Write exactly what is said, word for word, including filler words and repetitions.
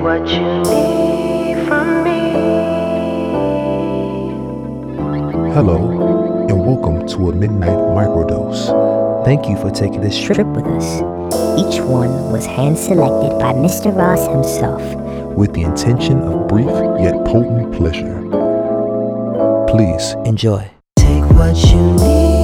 what you need from me. Hello, and welcome to a Midnight Microdose. Thank you for taking this trip. Trip with us. Each one was hand-selected by Mister Ross himself, with the intention of brief yet potent pleasure. Please Enjoy. Take what you need.